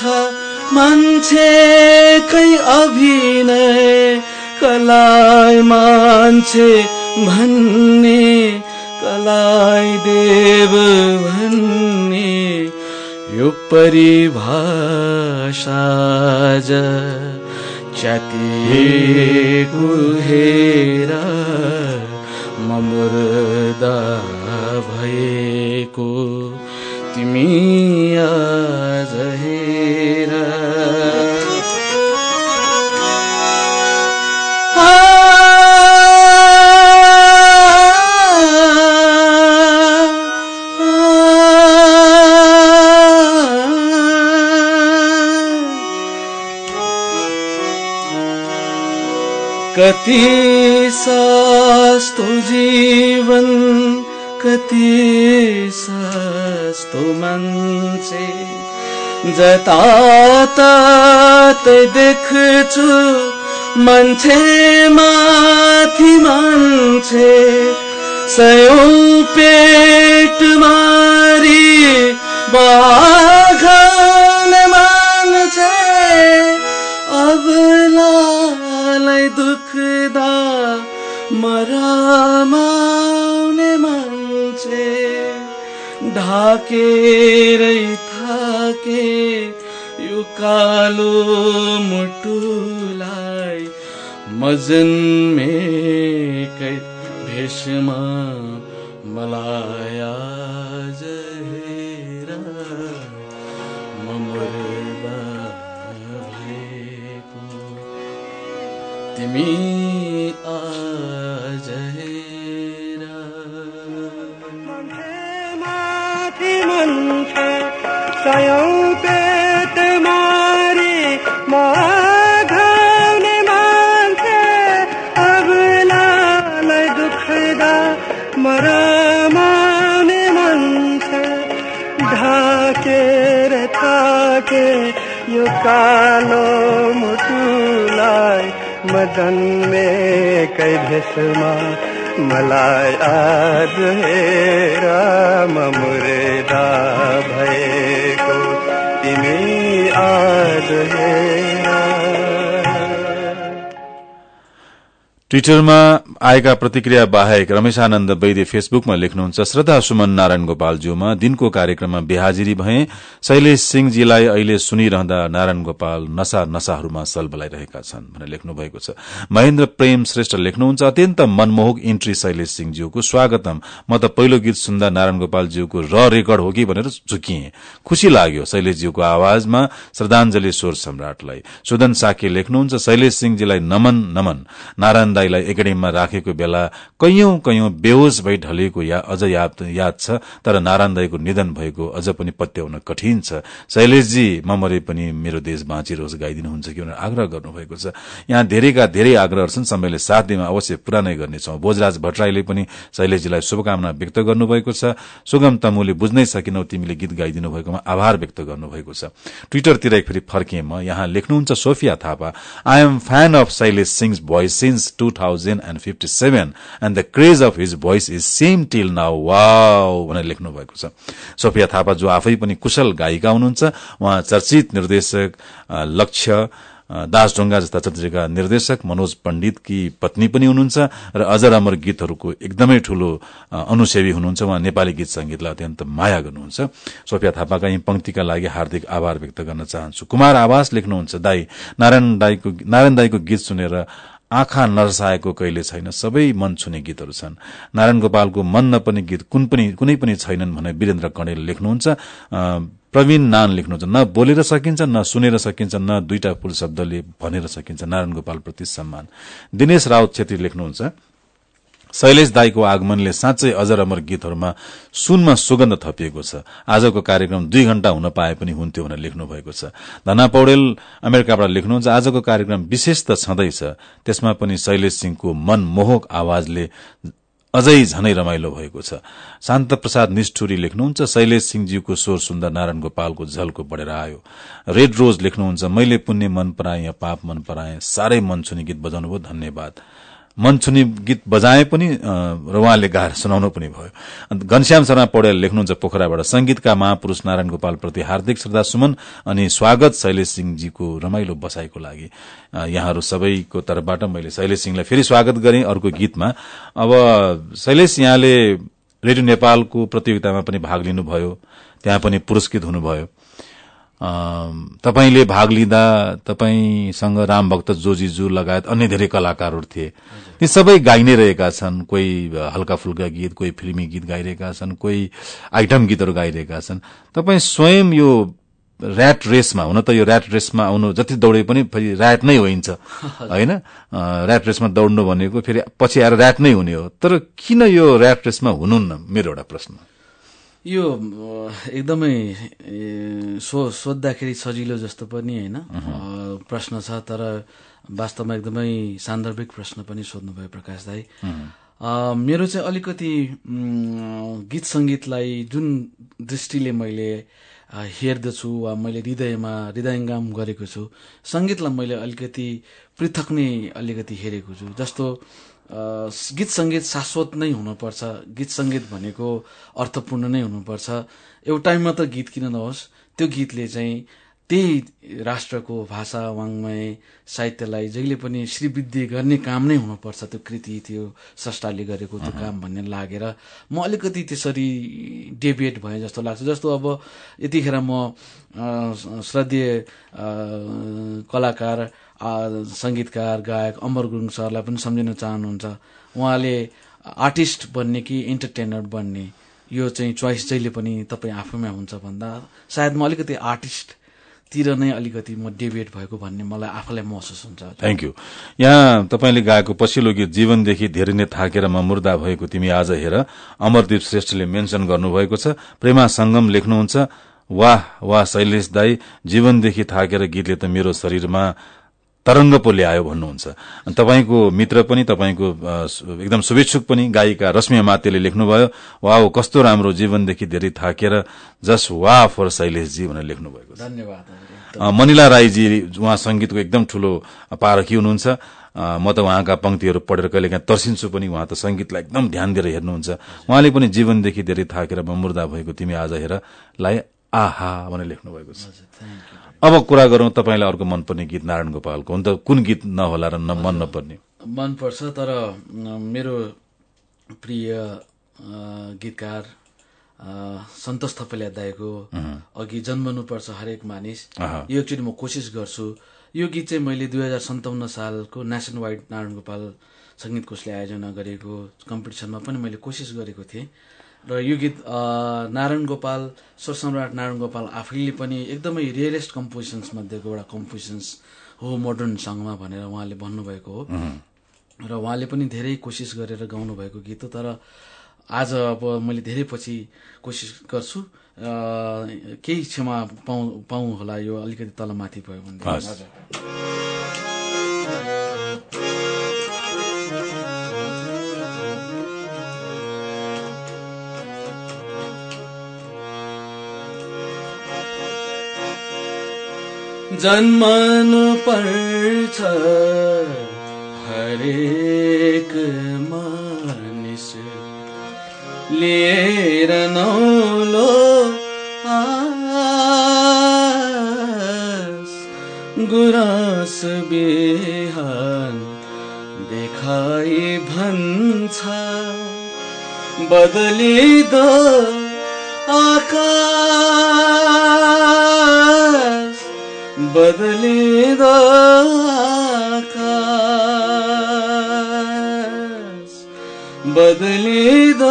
मान्छेकै अभिनय, कलाई मान्छे भन्ने कलाई देव भन्ने यो परिभाषा ज च्यातिएको हेर म मुर्दा भएको तिमी आज हेर। कति सस्तो जीवन कति सस्तो मान्छे, जताततै देख्छु मान्छे माथि मान्छे, सयौं पेट मारी बाघाउने मान्छे अबलालाई दुख्दा मरमाउने मान्छे ढाकेरै थाके यो कालो मुटुलाई म जन्मेकै भेषमा मलाई आज हेर म मर्दा भएको तिमी आज हेर माथि मन्छ सयौं पेट मारी माघाउने मान्छे अबलालाई दुख्दा मरमाउने मान्छे ढाकेर थाके यो कालो मुटुलाई म जन्मेकै भेषमा मलाई आज हेर म मुर्दा भएको तिमी आज हेर। ट्विटरमा आएका प्रतिक्रिया बाहेक रमेशानन्द वैद्य फेसबुकमा लेख्नुहुन्छ, श्रद्धा सुमन नारायण गोपालज्यूमा दिनको कार्यक्रममा बेहाजिरी भए। शैलेश सिंहजीलाई अहिले सुनिरहँदा नारायण गोपाल नशा नशाहरूमा सलबलाइरहेका छन् भनेर लेख्नु भएको छ। महेन्द्र प्रेम श्रेष्ठ लेख्नुहुन्छ, अत्यन्त मनमोहक इन्ट्री शैलेश सिंहज्यूको, स्वागतम। म त पहिलो गीत सुन्दा नारायण गोपालज्यूको र रेकर्ड हो कि भनेर झुकिए। खुशी लाग्यो शैलेशज्यूको आवाजमा। श्रद्धाञ्जली स्वर सम्राटलाई। सुदन साके लेख्नुहुन्छ, शैलेश सिंहजीलाई नमन नमन। नारायण दाईलाई एकाडेमीमा राखेको बेला कैयौं कैयौं बेहोस भई ढलेको या अझ याद याद छ, तर नारायण दाईको निधन भएको अझ पनि पत्याउन कठिन छ। शैलेशजी म मरे पनि मेरो देश बाँचिरहोस् गाइदिनुहुन्छ कि भनेर आग्रह गर्नुभएको छ। यहाँ धेरैका धेरै आग्रहहरू छन्, समयले साथ दिएमा अवश्य पूरा नै गर्नेछौं। भोजराज भट्टराईले पनि शैलेशजीलाई शुभकामना व्यक्त गर्नुभएको छ। सुगम तमुले बुझ्नै सकिनौ तिमीले गीत गाइदिनु भएकोमा आभार व्यक्त गर्नुभएको छ। ट्विटरतिर एक फेरि फर्किए म, यहाँ लेख्नुहुन्छ Sophia Thapa, I am fan of Shailesh Singh's voice since two thousand fifty-seven and the craze of his voice is same till now. Wow भनेर लेख्नु भएको छ। सोफिया थापा जो आफै पनि कुशल गायिका हुनुहुन्छ, उहाँ चर्चित निर्देशक लक्ष्य दासढुङ्गा जस्ता चलचित्रका निर्देशक मनोज पण्डितकी पत्नी पनि हुनुहुन्छ र अजर अमर गीतहरूको एकदमै ठूलो अनुसेवी हुनुहुन्छ। उहाँ नेपाली गीत संगीतलाई अत्यन्त माया गर्नुहुन्छ। सोफिया थापाका यी पंक्तिका लागि हार्दिक आभार व्यक्त गर्न चाहन्छु। कुमार आवास लेख्नुहुन्छ, दाई नारायण दाईको नारायण दाईको गीत सुनेर आँखा नरसाएको कहिले छैन, सबै मन छुने गीतहरू छन्। नारायण गोपालको मन नपर्ने गीत कुन पनि कुनै पनि छैनन् भने वीरेन्द्र कणेल लेख्नुहुन्छ। प्रवीण नान लेख्नुहुन्छ, न बोलेर सकिन्छ न सुनेर सकिन्छ न दुईटा फूल शब्दले भनेर सकिन्छ, नारायण गोपाल प्रति सम्मान। दिनेश राउत छेत्री लेख्नुहुन्छ, शैलेश दाईको आगमनले साँच्चै अजर अमर गीतहरूमा सुनमा सुगन्ध थपिएको छ। आजको कार्यक्रम दुई घण्टा हुन पाए पनि हुन्थ्यो भनेर लेख्नु भएको छ। धना पौडेल अमेरिकाबाट लेख्नुहुन्छ, आजको कार्यक्रम विशेष त छँदैछ, त्यसमा पनि शैलेश सिंहको मनमोहक आवाजले अझै झनै रमाइलो भएको छ। शान्त प्रसाद निष्ठुरी लेख्नुहुन्छ, शैलेश सिंहज्यूको स्वर सुन्दा नारायण गोपालको झल्को बढेर आयो। रेड रोज लेख्नुहुन्छ, मैले पुण्य मन पराए या पाप मन पराए, साह्रै मन छुने गीत बजाउनु भयो, धन्यवाद। मन छुने गीत बजाए पनि र उहाँले गाएर सुनाउनु पनि भयो। घनश्याम शर्मा पौडेल लेख्नुहुन्छ पोखराबाट, संगीतका महापुरूष नारायण गोपाल प्रति हार्दिक श्रद्धा सुमन अनि स्वागत शैलेश सिंहजीको रमाइलो बसाईको लागि। यहाँहरू सबैको तर्फबाट मैले शैलेश सिंहलाई फेरि स्वागत गरेँ अर्को गीतमा। अब शैलेश यहाँले रेडियो नेपालको प्रतियोगितामा पनि भाग लिनुभयो, त्यहाँ पनि पुरस्कृत हुनुभयो। तपाईले भाग लिँदा तपाईसँग रामभक्त जोजीजू लगायत अन्य धेरै कलाकारहरू थिए। ती सबै गाइ नै रहेका छन्, कोही हल्का फुल्का गीत, कोही फिल्मी गीत गाइरहेका छन्, कोही आइटम गीतहरू गाइरहेका छन्। तपाईँ स्वयं यो ऱ्याट रेसमा, हुन त यो ऱ्याट रेसमा आउनु जति दौडे पनि फेरि ऱ्याट नै होइन्छ होइन। ऱ्याट रेसमा दौड्नु भनेको फेरि पछि आएर ऱ्याट नै हुने हो, तर किन यो ऱ्याट रेसमा हुनुहुन्न, मेरो एउटा प्रश्न। यो एकदमै सो सोद्धाखेरि सजिलो जस्तो पनि होइन प्रश्न छ, तर वास्तवमा एकदमै सान्दर्भिक प्रश्न पनि सोध्नुभयो प्रकाश दाई। मेरो चाहिँ अलिकति गीत संगीतलाई जुन दृष्टिले मैले हेर्दछु वा मैले हृदयमा हृदयङ्गम गरेको छु, संगीतलाई मैले अलिकति पृथक नै अलिकति हेरेको छु। जस्तो गीत संगीत शाश्वत नै हुनुपर्छ, गीत संगीत भनेको अर्थपूर्ण नै हुनुपर्छ। एउटै मात्र गीत किन नहोस्, त्यो गीतले चाहिँ त्यही राष्ट्रको भाषा वाङ्मय साहित्यलाई जहिले पनि श्रीवृद्धि गर्ने काम नै हुनुपर्छ। त्यो कृति, त्यो स्रष्टाले गरेको त्यो काम भन्ने लागेर म अलिकति त्यसरी डेभिएट भएँ जस्तो लाग्छ। जस्तो अब यतिखेर म श्रद्धेय कलाकार, संगीतकार, गायक अमर गुरुङ सरलाई पनि सम्झिन चाहनुहुन्छ। उहाँले आर्टिस्ट बन्ने कि एन्टरटेनर बन्ने, यो चाहिँ चोइस जहिले पनि तपाईँ आफैमा हुन्छ भन्दा सायद म अलिकति आर्टिस्ट तिर नै अलिकति म डेभिएट भएको भन्ने मलाई आफूलाई महसुस हुन्छ। Thank you. यहाँ तपाईँले गाएको पछिल्लो गीत जीवनदेखि धेरै नै थाकेर म मुर्दा भएको तिमी आज हेर, अमरदीप श्रेष्ठले मेन्सन गर्नुभएको छ। प्रेमा संगम लेख्नुहुन्छ, वाह वाह शैलेश दाई, जीवनदेखि थाकेर गीतले त मेरो शरीरमा तरंग पो ल्यायो भन्नुहुन्छ। तपाईको मित्र पनि, तपाईको एकदम शुभेच्छुक पनि गायिका रश्मि मातेले लेख्नुभयो, वाओ कस्तो राम्रो, जीवनदेखि धेरै थाकेर, जस्ट वाह फर शैलेशजी भनेर लेख्नुभएको छ। धन्यवाद। मनिला राईजी उहाँ संगीतको एकदम ठूलो पारखी हुनुहुन्छ। म त उहाँका पंक्तिहरू पढेर कहिलेकाहीँ तर्सिन्छु पनि, उहाँ त संगीतलाई एकदम ध्यान दिएर हेर्नुहुन्छ। उहाँले पनि जीवनदेखि धेरै थाकेर म मुर्दा भएको तिमी आज हेर लाई आहा भनेर लेख्नु भएको छ। अब कुरा गरौं तपाईलाई अर्को मनपर्ने गीत नारायण गोपालको। हुन त कुन गीत नहोला र मन नपर्ने? मन पर्छ, तर मेरो प्रिय गीतकार सन्तोष थपलिया दाइको अघि जन्मनुपर्छ हरेक मानिस, यो एकचोटि म कोसिस गर्छु। यो गीत चाहिँ मैले दुई हजार सन्ताउन्न सालको नेसन वाइड नारायण गोपाल संगीत कोषले आयोजना गरेको कम्पिटिसनमा पनि मैले कोसिस गरेको थिएँ। र यो गीत नारायण गोपाल, स्वर सम्राट नारायण गोपाल आफैले पनि एकदमै रियलेस्ट कम्पोजिसन्स मध्येको एउटा कम्पोजिसन्स हो मोडर्न सङ्गमा भनेर उहाँले भन्नुभएको हो। र उहाँले पनि धेरै कोसिस गरेर गाउनु भएको गीत हो। तर आज अब मैले धेरै पछि कोसिस गर्छु, केही क्षमा पाउ पाउँ होला, यो अलिकति तलमाथि भयो भने। जन्मनु पर्छ हरेक मानिस, लिएर नौलो आस, गुराँस बिहान देखाई भन्छ, बदलिदो आकाश, बदलिदो आकाश, बदलिदो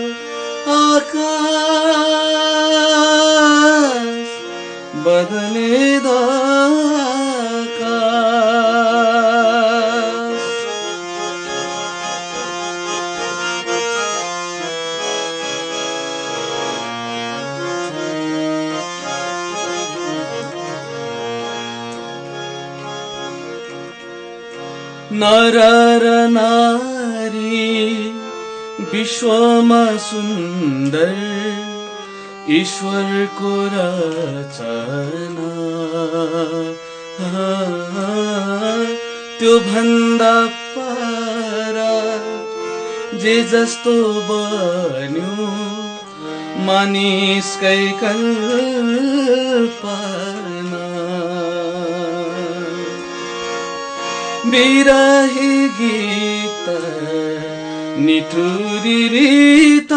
आकाश, बदलिदो आकाश। नर र नारी विश्वमा सुन्दर, ईश्वरको रचना, त्यो भन्दा पर जे जस्तो बन्यो मानिसकै कल्पना, बिरही गीत निठुरी रीत,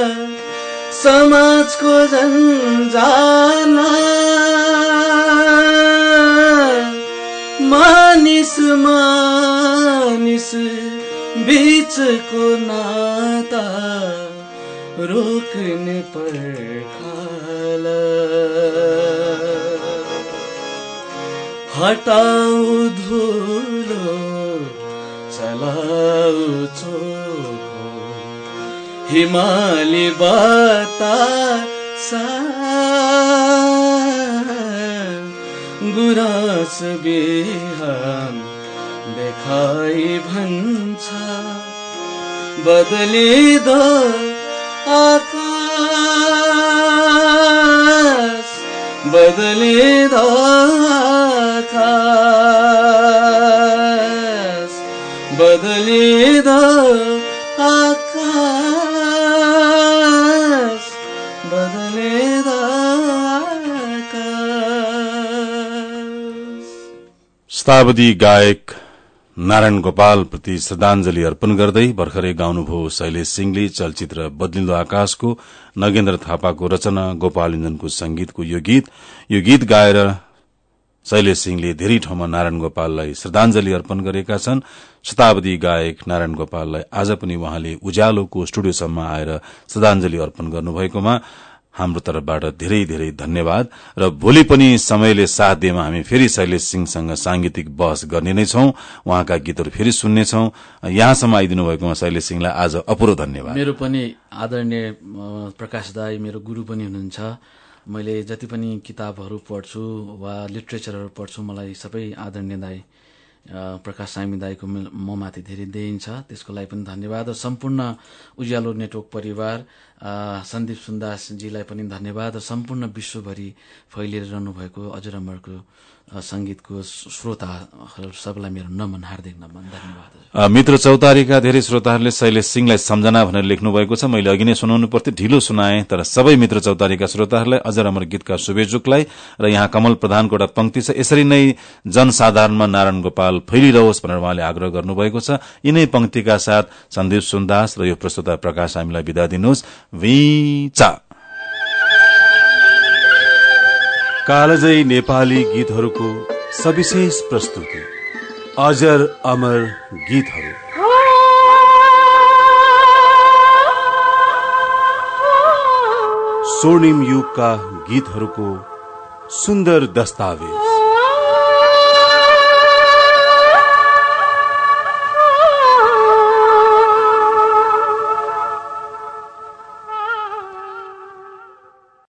समाजको जन्जाला, मानिस मानिस बीचको नाता, रोक्ने पर्खाला, हटाऊ धुलो चलाऊ चोखो, हिमाली बतासा, गुराँस बिहान देखाई भन्छ, बदलिदो आकाश, बदलिदो आकाश, बदलिँदा आकाश बदलिँदा आकाश। शताब्दी गायक नारायण गोपाल प्रति श्रद्धांजलि अर्पण गर्दै भर्खरै गाउनुभयो शैलेश सिंहले चलचित्र बदलिँदो आकाशको नगेन्द्र थापाको रचना गोपाल इन्जनको संगीतको यो गीत यो गीत गाएर शैलेश सिंहले धेरै ठाउँमा नारायण गोपाललाई श्रद्धांजलि अर्पण गरेका छन्। शताब्दी गायक नारायण गोपाललाई आज पनि उहाँले उज्यालोको स्टुडियोसम्म आएर श्रद्धांजलि अर्पण गर्नुभएकोमा हाम्रो तर्फबाट धेरै धेरै धन्यवाद र भोलि पनि समयले साथ दिएमा हामी फेरि शैलेश सिंहसँग सांगीतिक बहस गर्ने नै छौं। उहाँका गीतहरू फेरि सुन्नेछौं। यहाँसम्म आइदिनु भएकोमा शैलेश सिंहलाई आज अपुरो धन्यवाद। मेरो पनि आदरणीय प्रकाश दाई मेरो गुरु पनि हुनुहुन्छ। मैले जति पनि किताबहरू पढ्छु वा लिटरेचरहरू पढ्छु मलाई सबै आदरणीय दाई प्रकाश सामी दाईको म माथि धेरै देन छ, त्यसको लागि पनि धन्यवाद। र सम्पूर्ण उज्यालो नेटवर्क परिवार सन्दीप सुन्दासजीलाई पनि धन्यवाद। र सम्पूर्ण विश्वभरि फैलिरहनु भएको अजर अमरको संगीतको श्रोताहरू सबैलाई मेरो नमन हार्दिक नमन धन्यवाद। मित्र चौतारीका धेरै श्रोताहरूले शैलेश सिंहलाई सम्झना भनेर लेख्नु भएको छ। मैले अघि नै सुनाउनु पर्थ्यो, ढिलो सुनाएँ, तर सबै मित्र चौतारीका श्रोताहरूलाई अजर अमर गीतका शुभेच्छुकलाई र यहाँ कमल प्रधानको एउटा पंक्ति छ, यसरी नै जनसाधारणमा नारायण गोपाल फैलिरहोस् भनेर उहाँले आग्रह गर्नुभएको छ। यिनै पंक्तिका साथ सन्दीप सुन्दास र यो प्रस्तुता प्रकाश हामीलाई विदा दिनुहोस्। वीचा कालजयी नेपाली गीतहरूको सविशेष प्रस्तुति अजर अमर गीतहरू। स्वर्णिम युगका गीतहरूको सुन्दर दस्तावेज